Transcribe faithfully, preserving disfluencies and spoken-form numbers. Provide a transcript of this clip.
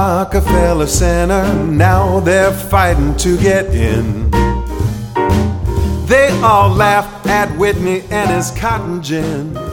Rockefeller Center, now they're fighting to get in. They all laugh at Whitney and his cotton gin.